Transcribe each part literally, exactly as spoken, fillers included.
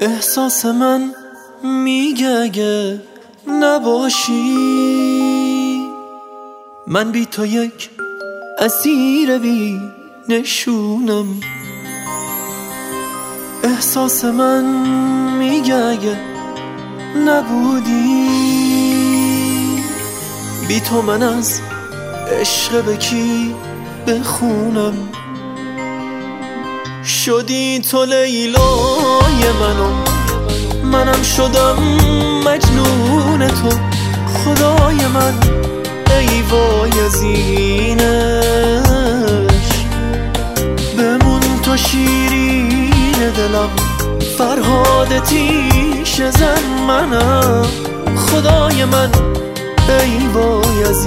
احساس من میگه اگه نباشی من بی تو یک اسیر بی نشونم. احساس من میگه اگه نبودی بی تو من از عشق به کی بخونم. شدی تو لیلای منو منم شدم مجنون تو. خدای من ای وای از اینش بمون تو شیرین دلم فرهاد تیش زن منم. خدای من ای وای از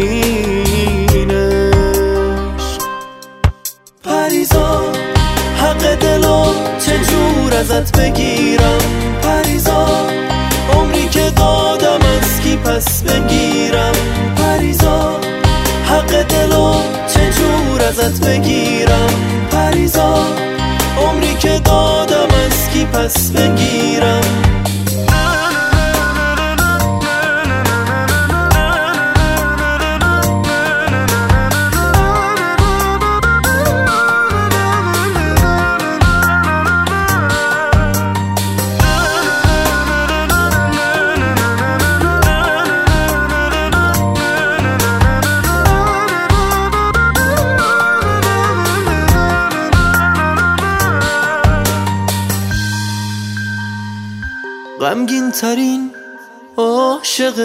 اینش. پریزا حق دلو چجور ازت بگیرم. پریزا عمری که دادم از کی پس بگیرم. پریزا حق دلو چجور ازت بگیرم. پریزا عمری که دادم از کی پس بگیرم. غمگین ترین عاشق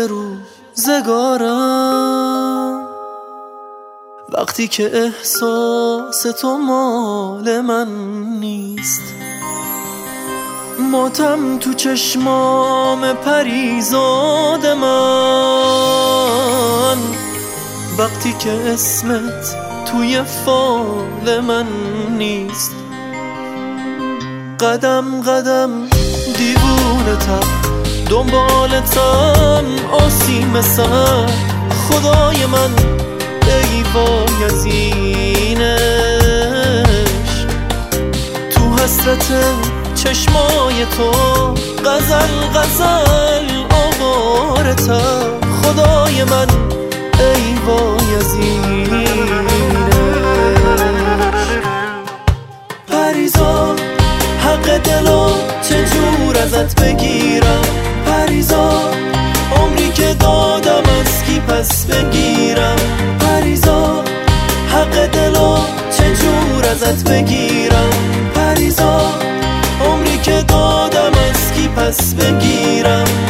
روزگارم وقتی که احساس تو مال من نیست. ماتم تو چشمام پریزاد من وقتی که اسمت توی فال من نیست. قدم قدم دیوونتم دنبالتم آسیم سر. خدای من ای وای از اینش تو حسرت چشمای تو غزل غزل آوارتم. خدای من ای وای از اینش. پریزا حق دلو چجور ازت بگیرم. پریزا عمری که دادم از کی پس بگیرم. پریزا حق دلو چجور ازت بگیرم. پریزا عمری که دادم از کی پس بگیرم.